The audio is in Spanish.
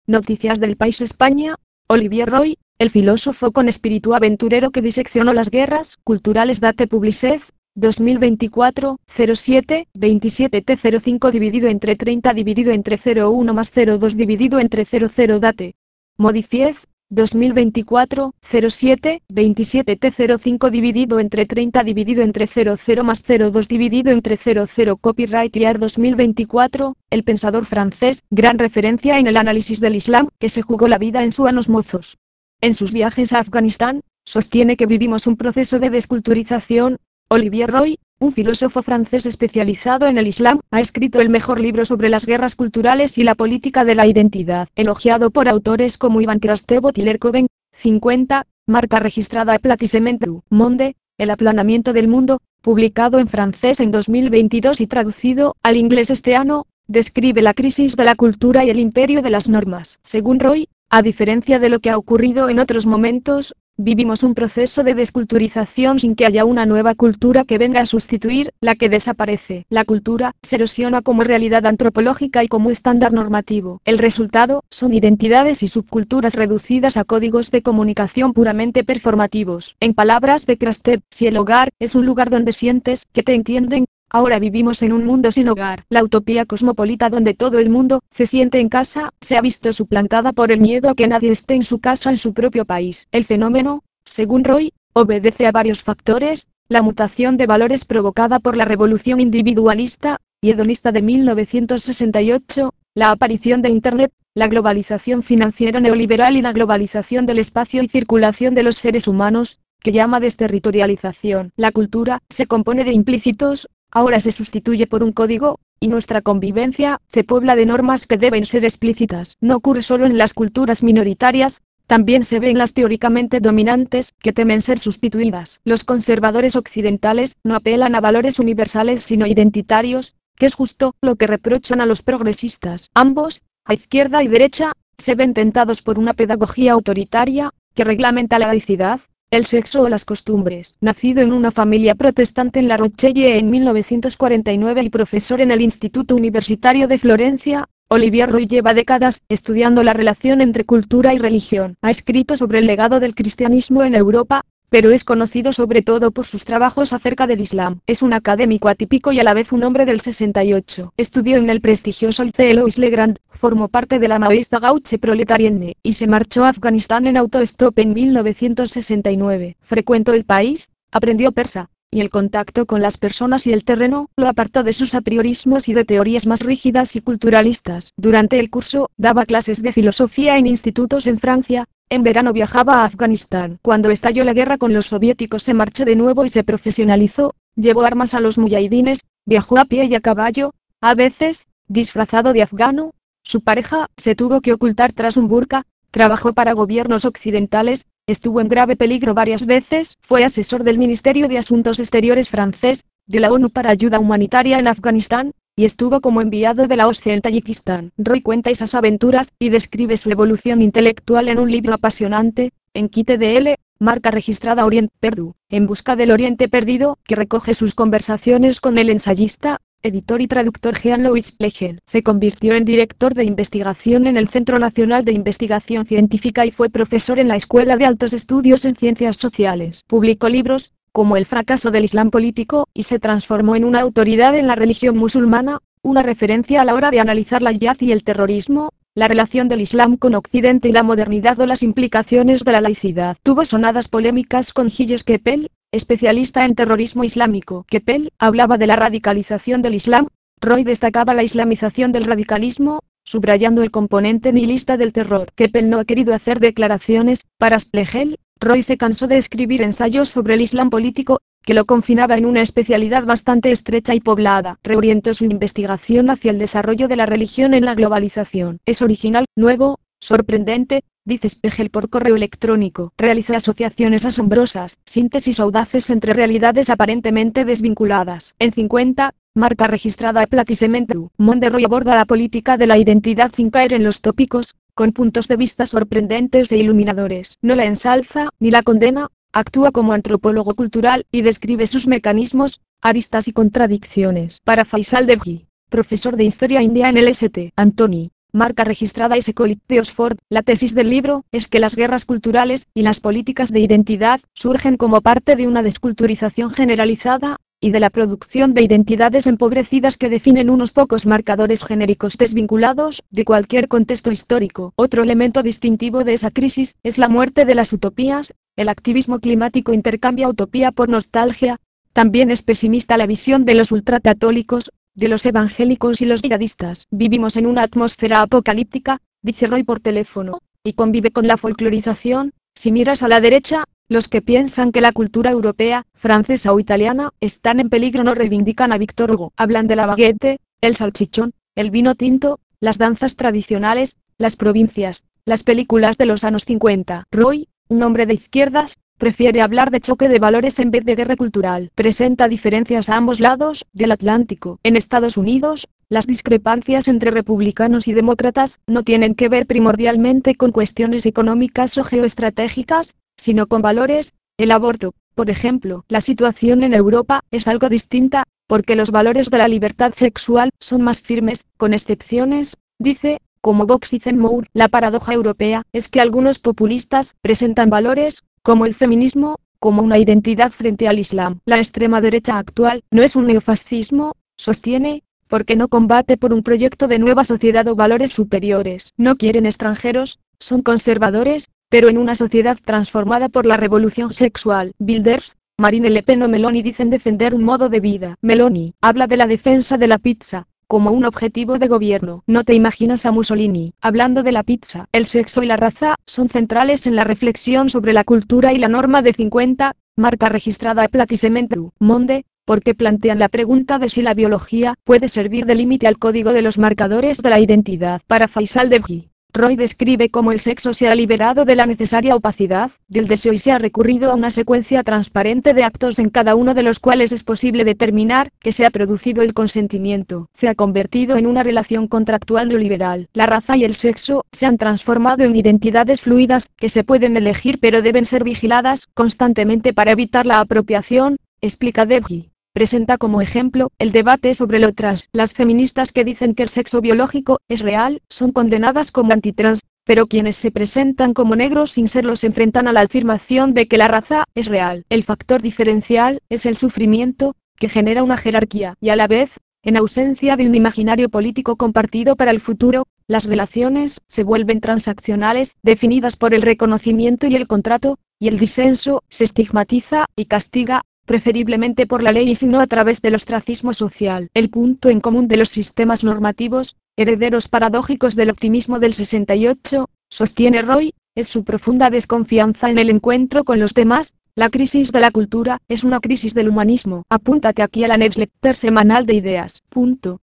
Noticias del País España. Olivier Roy, el filósofo con espíritu aventurero que diseccionó las guerras culturales. Date Publicez, 2024, 07, 27 T05 dividido entre 30 dividido entre 01 más 02 dividido entre 00. Date Modifiez, 2024, 07, 27 T05 dividido entre 30 dividido entre 00 más 02 dividido entre 00. Copyright Year 2024, el pensador francés, gran referencia en el análisis del Islam, que se jugó la vida en suanos mozos. En sus viajes a Afganistán, sostiene que vivimos un proceso de desculturización. Olivier Roy, un filósofo francés especializado en el Islam, ha escrito el mejor libro sobre las guerras culturales y la política de la identidad, elogiado por autores como Iván Krastevot y Lercoven. 50, marca registrada Aplatissement du Monde, el aplanamiento del mundo, publicado en francés en 2022 y traducido al inglés este año, describe la crisis de la cultura y el imperio de las normas. Según Roy, a diferencia de lo que ha ocurrido en otros momentos, vivimos un proceso de desculturización sin que haya una nueva cultura que venga a sustituir la que desaparece. La cultura se erosiona como realidad antropológica y como estándar normativo. El resultado son identidades y subculturas reducidas a códigos de comunicación puramente performativos. En palabras de Krastev, si el hogar es un lugar donde sientes que te entienden, ahora vivimos en un mundo sin hogar. La utopía cosmopolita donde todo el mundo se siente en casa, se ha visto suplantada por el miedo a que nadie esté en su casa en su propio país. El fenómeno, según Roy, obedece a varios factores: la mutación de valores provocada por la revolución individualista y hedonista de 1968, la aparición de Internet, la globalización financiera neoliberal y la globalización del espacio y circulación de los seres humanos, que llama desterritorialización. La cultura se compone de implícitos, ahora se sustituye por un código, y nuestra convivencia se puebla de normas que deben ser explícitas. No ocurre solo en las culturas minoritarias, también se ve en las teóricamente dominantes, que temen ser sustituidas. Los conservadores occidentales no apelan a valores universales sino identitarios, que es justo lo que reprochan a los progresistas. Ambos, a izquierda y derecha, se ven tentados por una pedagogía autoritaria, que reglamenta la laicidad, el sexo o las costumbres. Nacido en una familia protestante en La Rochelle en 1949 y profesor en el Instituto Universitario de Florencia, Olivier Roy lleva décadas estudiando la relación entre cultura y religión. Ha escrito sobre el legado del cristianismo en Europa, pero es conocido sobre todo por sus trabajos acerca del Islam. Es un académico atípico y a la vez un hombre del 68. Estudió en el prestigioso Lycée Louis Le Grand, formó parte de la Maoïste Gauche Proletarienne, y se marchó a Afganistán en autostop en 1969. Frecuentó el país, aprendió persa, y el contacto con las personas y el terreno lo apartó de sus apriorismos y de teorías más rígidas y culturalistas. Durante el curso, daba clases de filosofía en institutos en Francia. En verano viajaba a Afganistán. Cuando estalló la guerra con los soviéticos se marchó de nuevo y se profesionalizó, llevó armas a los muyahidines, viajó a pie y a caballo, a veces, disfrazado de afgano. Su pareja se tuvo que ocultar tras un burka, trabajó para gobiernos occidentales, estuvo en grave peligro varias veces, fue asesor del Ministerio de Asuntos Exteriores francés, de la ONU para ayuda humanitaria en Afganistán, y estuvo como enviado de la OSCE en Tayikistán. Roy cuenta esas aventuras y describe su evolución intelectual en un libro apasionante, En Quite de L, marca registrada Orient Perdu, En busca del Oriente Perdido, que recoge sus conversaciones con el ensayista, editor y traductor Jean-Louis Legel. Se convirtió en director de investigación en el Centro Nacional de Investigación Científica y fue profesor en la Escuela de Altos Estudios en Ciencias Sociales. Publicó libros como El fracaso del Islam político, y se transformó en una autoridad en la religión musulmana, una referencia a la hora de analizar la yihad y el terrorismo, la relación del Islam con Occidente y la modernidad o las implicaciones de la laicidad. Tuvo sonadas polémicas con Gilles Kepel, especialista en terrorismo islámico. Kepel hablaba de la radicalización del Islam, Roy destacaba la islamización del radicalismo, subrayando el componente nihilista del terror. Kepel no ha querido hacer declaraciones. Para Legel, Roy se cansó de escribir ensayos sobre el Islam político, que lo confinaba en una especialidad bastante estrecha y poblada. Reorientó su investigación hacia el desarrollo de la religión en la globalización. Es original, nuevo, sorprendente, dice Spiegel por correo electrónico. Realiza asociaciones asombrosas, síntesis audaces entre realidades aparentemente desvinculadas. En 50, marca registrada Aplatissement du Monde, Roy aborda la política de la identidad sin caer en los tópicos, con puntos de vista sorprendentes e iluminadores. No la ensalza, ni la condena, actúa como antropólogo cultural, y describe sus mecanismos, aristas y contradicciones. Para Faisal Debji, profesor de Historia India en el St. Anthony Marca registrada S. Collins de Oxford. La tesis del libro es que las guerras culturales y las políticas de identidad surgen como parte de una desculturización generalizada y de la producción de identidades empobrecidas que definen unos pocos marcadores genéricos desvinculados de cualquier contexto histórico. Otro elemento distintivo de esa crisis es la muerte de las utopías. El activismo climático intercambia utopía por nostalgia. También es pesimista la visión de los ultracatólicos, de los evangélicos y los yihadistas. Vivimos en una atmósfera apocalíptica, dice Roy por teléfono, y convive con la folclorización. Si miras a la derecha, los que piensan que la cultura europea, francesa o italiana están en peligro no reivindican a Victor Hugo. Hablan de la baguette, el salchichón, el vino tinto, las danzas tradicionales, las provincias, las películas de los años 50. Roy, un hombre de izquierdas, prefiere hablar de choque de valores en vez de guerra cultural. Presenta diferencias a ambos lados del Atlántico. En Estados Unidos, las discrepancias entre republicanos y demócratas no tienen que ver primordialmente con cuestiones económicas o geoestratégicas, sino con valores. El aborto, por ejemplo. La situación en Europa es algo distinta, porque los valores de la libertad sexual son más firmes, con excepciones, dice, como Vox y Zemmour. La paradoja europea es que algunos populistas presentan valores, como el feminismo, como una identidad frente al Islam. La extrema derecha actual no es un neofascismo, sostiene, porque no combate por un proyecto de nueva sociedad o valores superiores. No quieren extranjeros, son conservadores, pero en una sociedad transformada por la revolución sexual. Wilders, Marine Le Pen o Meloni dicen defender un modo de vida. Meloni habla de la defensa de la pizza como un objetivo de gobierno. No te imaginas a Mussolini hablando de la pizza. El sexo y la raza son centrales en la reflexión sobre la cultura y la norma de 50, marca registrada Applaudissement du Monde, porque plantean la pregunta de si la biología puede servir de límite al código de los marcadores de la identidad. Para Faisal Debji, Roy describe cómo el sexo se ha liberado de la necesaria opacidad del deseo y se ha recurrido a una secuencia transparente de actos en cada uno de los cuales es posible determinar que se ha producido el consentimiento. Se ha convertido en una relación contractual neoliberal. La raza y el sexo se han transformado en identidades fluidas que se pueden elegir pero deben ser vigiladas constantemente para evitar la apropiación, explica Debji. Presenta como ejemplo el debate sobre lo trans. Las feministas que dicen que el sexo biológico es real son condenadas como antitrans, pero quienes se presentan como negros sin serlo se enfrentan a la afirmación de que la raza es real. El factor diferencial es el sufrimiento, que genera una jerarquía, y a la vez, en ausencia de un imaginario político compartido para el futuro, las relaciones se vuelven transaccionales, definidas por el reconocimiento y el contrato, y el disenso se estigmatiza y castiga, preferiblemente por la ley y si no a través del ostracismo social. El punto en común de los sistemas normativos, herederos paradójicos del optimismo del 68, sostiene Roy, es su profunda desconfianza en el encuentro con los demás. La crisis de la cultura es una crisis del humanismo. Apúntate aquí a la newsletter semanal de ideas.